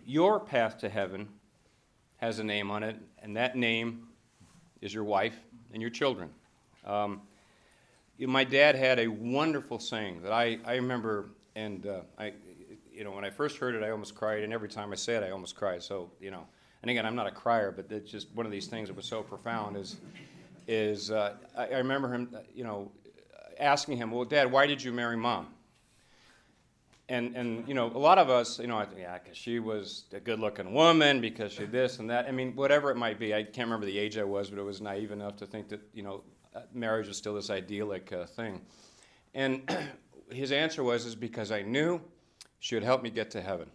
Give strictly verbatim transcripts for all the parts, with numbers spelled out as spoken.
your path to heaven has a name on it, and that name is your wife and your children. Um, my dad had a wonderful saying that I, I remember, and uh, I, you know, when I first heard it, I almost cried, and every time I say it, I almost cry. So, you know, and again, I'm not a crier, but it's just one of these things that was so profound. Is, is uh, I, I remember him, you know, asking him, "Well, Dad, why did you marry Mom?" And, and you know, a lot of us, you know, I think, yeah, because she was a good-looking woman, because she this and that. I mean, whatever it might be. I can't remember the age I was, but it was naive enough to think that, you know, marriage was still this idyllic uh, thing. And his answer was, is because I knew she would help me get to heaven.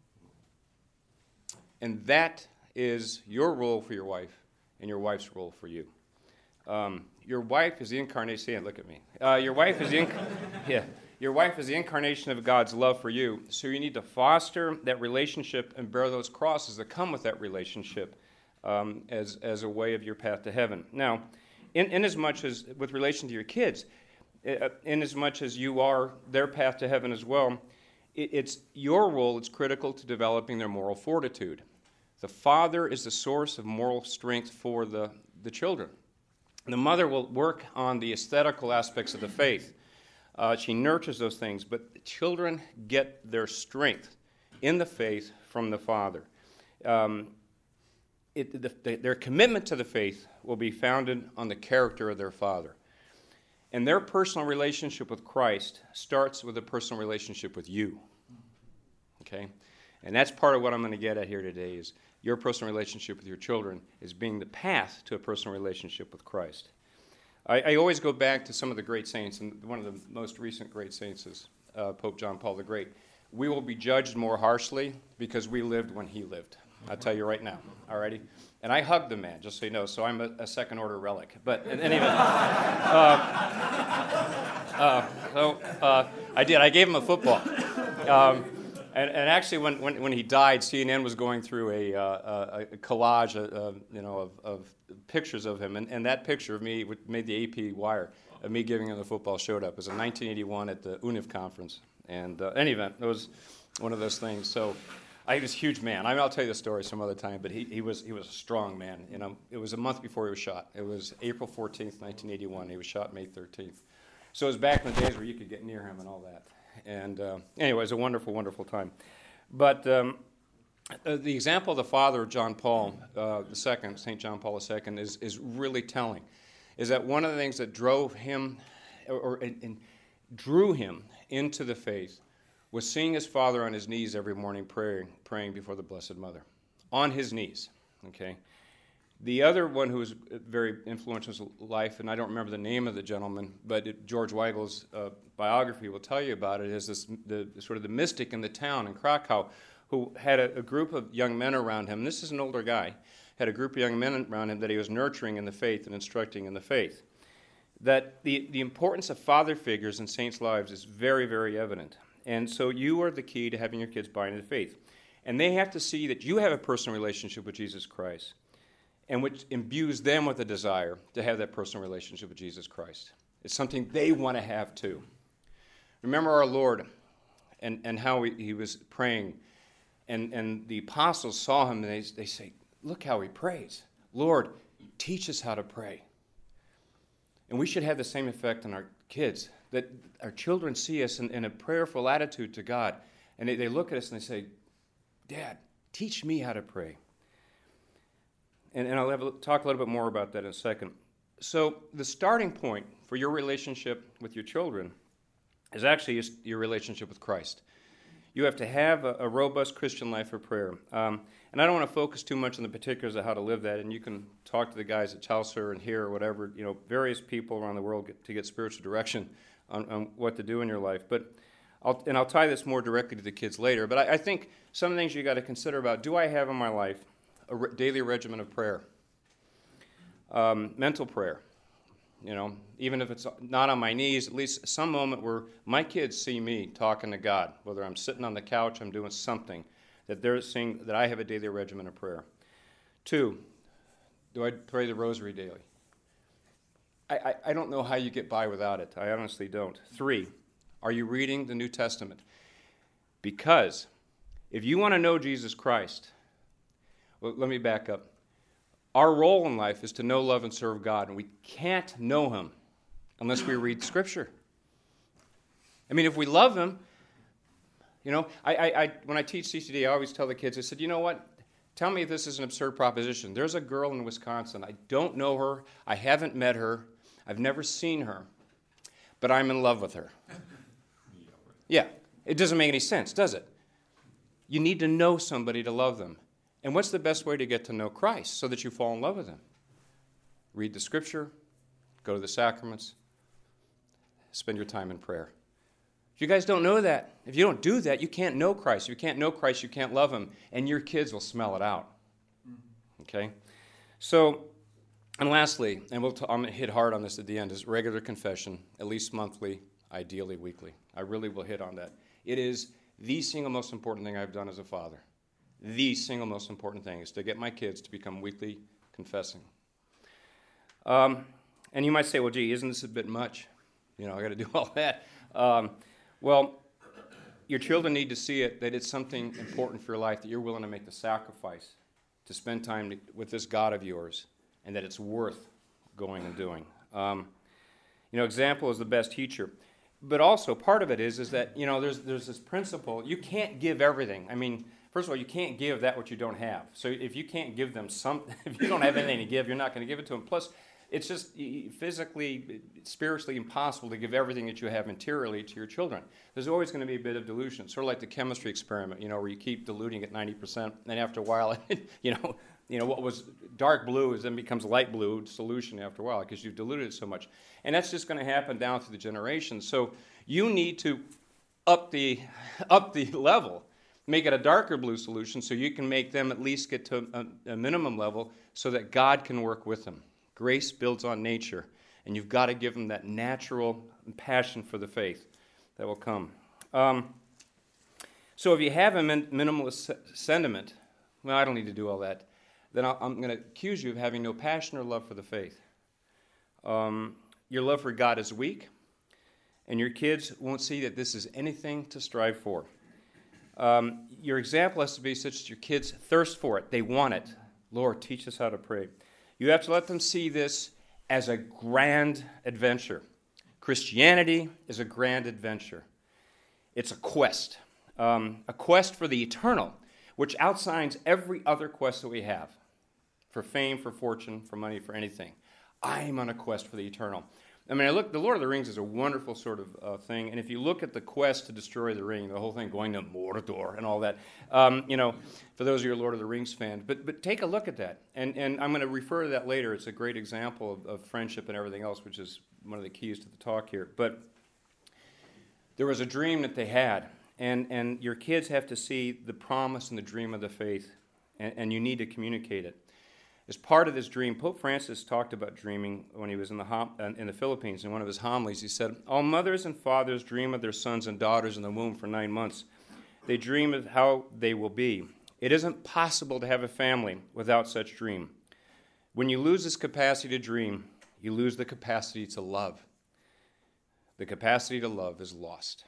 And that is your role for your wife and your wife's role for you. Um, your wife is the incarnation. Yeah, look at me. Uh, your wife is the inc- yeah. Your wife is the incarnation of God's love for you, so you need to foster that relationship and bear those crosses that come with that relationship um, as, as a way of your path to heaven. Now, in, in as much as, with relation to your kids, uh, in as much as you are their path to heaven as well, it, it's your role, it's critical to developing their moral fortitude. The father is the source of moral strength for the, the children. The mother will work on the aesthetical aspects of the faith. Uh, she nurtures those things, but the children get their strength in the faith from the father. Um, it, the, the, their commitment to the faith will be founded on the character of their father. And their personal relationship with Christ starts with a personal relationship with you. Okay? And that's part of what I'm going to get at here today is your personal relationship with your children is being the path to a personal relationship with Christ. I, I always go back to some of the great saints, and one of the most recent great saints is uh, Pope John Paul the Great. We will be judged more harshly because we lived when he lived. I'll tell you right now, alrighty? And I hugged the man, just so you know, so I'm a, a second-order relic. But in any event, uh, uh, so, uh, I did. I gave him a football. Um, And, and actually, when, when, when he died, C N N was going through a, uh, a collage, uh, you know, of, of pictures of him, and, and that picture of me made the A P wire of me giving him the football showed up. It was in nineteen eighty-one at the U N I F conference, and uh, in any event, it was one of those things. So, I was a huge man. I mean, I'll tell you the story some other time, but he, he was he was a strong man. You know, it was a month before he was shot. It was April fourteenth, nineteen eighty-one. He was shot May thirteenth. So it was back in the days where you could get near him and all that. And uh, anyway, it was a wonderful, wonderful time. But um, uh, the example of the father of John Paul uh, the Second, Saint John Paul the Second, is, is really telling. Is that one of the things that drove him, or, or and, and drew him into the faith, was seeing his father on his knees every morning praying, praying before the Blessed Mother, on his knees. Okay. The other one who was very influential in his life, and I don't remember the name of the gentleman, but it, George Weigel's uh, biography will tell you about it, is this the sort of the mystic in the town in Krakow who had a, a group of young men around him. This is an older guy. Had a group of young men around him that he was nurturing in the faith and instructing in the faith. That the, the importance of father figures in saints' lives is very, very evident. And so you are the key to having your kids buy into the faith. And they have to see that you have a personal relationship with Jesus Christ, and which imbues them with a desire to have that personal relationship with Jesus Christ. It's something they want to have too. Remember our Lord and, and how he, he was praying, and, and the apostles saw him, and they, they say, look how he prays. Lord, teach us how to pray. And we should have the same effect on our kids, that our children see us in, in a prayerful attitude to God, and they, they look at us and they say, Dad, teach me how to pray. And, and I'll have a, talk a little bit more about that in a second. So the starting point for your relationship with your children is actually your relationship with Christ. You have to have a, a robust Christian life of prayer. Um, and I don't want to focus too much on the particulars of how to live that, and you can talk to the guys at Chaucer and here or whatever, you know, various people around the world get, to get spiritual direction on, on what to do in your life. But I'll, and I'll tie this more directly to the kids later, but I, I think some things you got to consider about, do I have in my life a re- daily regimen of prayer? Um, mental prayer, you know, even if it's not on my knees, at least some moment where my kids see me talking to God, whether I'm sitting on the couch, I'm doing something, that they're seeing that I have a daily regimen of prayer. Two, do I pray the rosary daily? I, I, I don't know how you get by without it. I honestly don't. Three, are you reading the New Testament? Because If you want to know Jesus Christ, well, let me back up. Our role in life is to know, love, and serve God, and we can't know him unless we read Scripture. I mean, if we love him, you know, I, I, I when I teach C C D, I always tell the kids, I said, you know what? Tell me if this is an absurd proposition. There's a girl in Wisconsin. I don't know her. I haven't met her. I've never seen her. But I'm in love with her. Yeah, it doesn't make any sense, does it? You need to know somebody to love them. And what's the best way to get to know Christ so that you fall in love with him? Read the Scripture, go to the sacraments, spend your time in prayer. If you guys don't know that, if you don't do that, you can't know Christ. If you can't know Christ, you can't love him, and your kids will smell it out. Okay? So, and lastly, and we'll t- I'm going to hit hard on this at the end, is regular confession, at least monthly, ideally weekly. I really will hit on that. It is the single most important thing I've done as a father. The single most important thing is to get my kids to become weekly confessing. Um, and you might say, well, gee, isn't this a bit much? You know, I got to do all that. Um, well, your children need to see it, that it's something important for your life, that you're willing to make the sacrifice to spend time to, with this God of yours, and that it's worth going and doing. Um, you know, example is the best teacher. But also, part of it is, is that, you know, there's there's this principle, you can't give everything. I mean, first of all, you can't give that what you don't have. So if you can't give them something, if you don't have anything to give, you're not going to give it to them. Plus, it's just physically, spiritually impossible to give everything that you have materially to your children. There's always going to be a bit of dilution, sort of like the chemistry experiment, you know, where you keep diluting at ninety percent, and after a while, you know, you know what was dark blue is then becomes light blue solution after a while because you've diluted it so much. And that's just going to happen down through the generations. So you need to up the up the level, make it a darker blue solution so you can make them at least get to a, a minimum level so that God can work with them. Grace builds on nature, and you've got to give them that natural passion for the faith that will come. Um, so if you have a min- minimalist se- sentiment, well, I don't need to do all that, then I'll, I'm going to accuse you of having no passion or love for the faith. Um, your love for God is weak, and your kids won't see that this is anything to strive for. Um, your example has to be such that your kids thirst for it. They want it. Lord, teach us how to pray. You have to let them see this as a grand adventure. Christianity is a grand adventure. It's a quest, um, a quest for the eternal, which outshines every other quest that we have, for fame, for fortune, for money, for anything. I'm on a quest for the eternal. I mean, I look. The Lord of the Rings is a wonderful sort of uh, thing, and if you look at the quest to destroy the ring, the whole thing going to Mordor and all that, um, you know, for those of you who are Lord of the Rings fans, but but take a look at that, and and I'm going to refer to that later. It's a great example of, of friendship and everything else, which is one of the keys to the talk here. But there was a dream that they had, and and your kids have to see the promise and the dream of the faith, and, and you need to communicate it. As part of this dream, Pope Francis talked about dreaming when he was in the hom- in the Philippines. In one of his homilies, he said, "All mothers and fathers dream of their sons and daughters in the womb for nine months. They dream of how they will be. It isn't possible to have a family without such dream. When you lose this capacity to dream, you lose the capacity to love. The capacity to love is lost."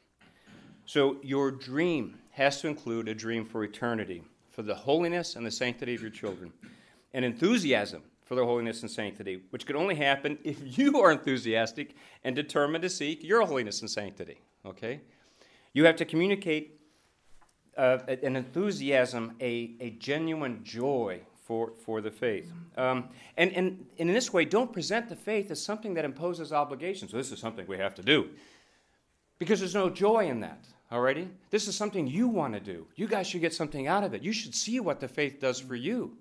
So your dream has to include a dream for eternity, for the holiness and the sanctity of your children. And enthusiasm for their holiness and sanctity, which could only happen if you are enthusiastic and determined to seek your holiness and sanctity, okay? You have to communicate uh, an enthusiasm, a, a genuine joy for, for the faith. Um, and, and, and in this way, don't present the faith as something that imposes obligations. So this is something we have to do. Because there's no joy in that, alrighty? This is something you want to do. You guys should get something out of it. You should see what the faith does for you.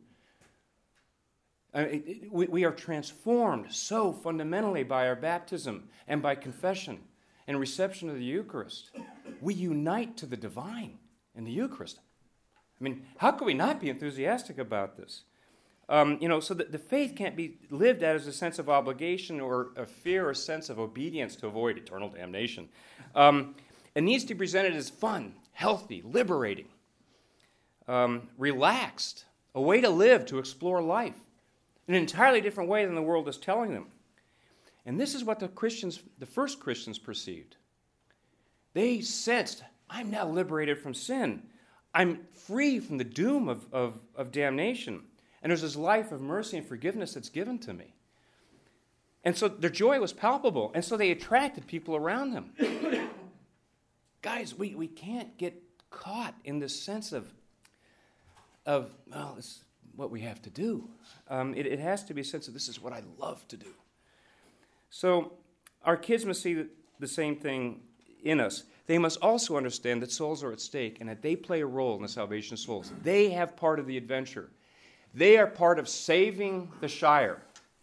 I mean, it, it, we, we are transformed so fundamentally by our baptism and by confession and reception of the Eucharist. We unite to the divine in the Eucharist. I mean, how could we not be enthusiastic about this? Um, you know, so that the faith can't be lived out as a sense of obligation or a fear or sense of obedience to avoid eternal damnation. Um, it needs to be presented as fun, healthy, liberating, um, relaxed, a way to live, to explore life. In an entirely different way than the world is telling them. And this is what the Christians, the first Christians perceived. They sensed, I'm now liberated from sin. I'm free from the doom of, of, of damnation. And there's this life of mercy and forgiveness that's given to me. And so their joy was palpable. And so they attracted people around them. Guys, we, we can't get caught in this sense of, of well, this is what we have to do. Um, it, it has to be a sense of this is what I love to do. So our kids must see the, the same thing in us. They must also understand that souls are at stake and that they play a role in the salvation of souls. They have part of the adventure. They are part of saving the Shire.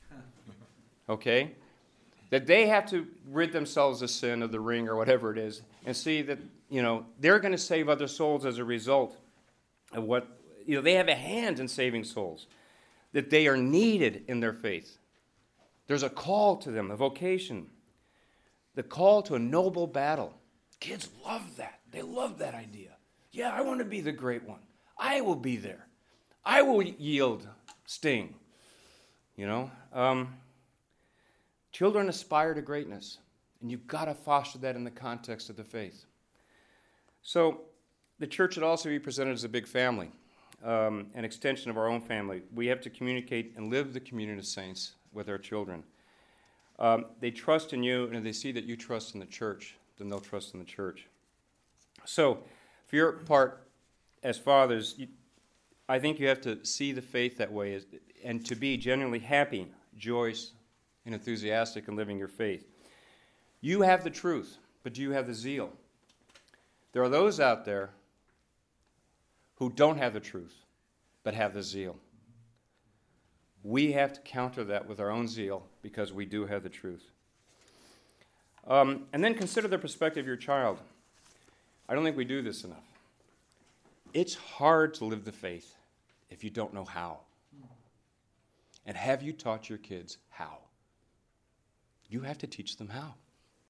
Okay? That they have to rid themselves of sin, of the ring, or whatever it is, and see that, you know, they're going to save other souls as a result of what, you know, they have a hand in saving souls. That they are needed in their faith. There's a call to them, a vocation. The call to a noble battle. Kids love that. They love that idea. Yeah, I want to be the great one. I will be there. I will yield sting. You know? Um, children aspire to greatness. And you've got to foster that in the context of the faith. So, the church should also be presented as a big family. Um, an extension of our own family. We have to communicate and live the communion of saints with our children. Um, they trust in you, and if they see that you trust in the church, then they'll trust in the church. So, for your part, as fathers, you, I think you have to see the faith that way as, and to be genuinely happy, joyous, and enthusiastic in living your faith. You have the truth, but do you have the zeal? There are those out there who don't have the truth, but have the zeal. We have to counter that with our own zeal because we do have the truth. Um, and then consider the perspective of your child. I don't think we do this enough. It's hard to live the faith if you don't know how. And have you taught your kids how? You have to teach them how.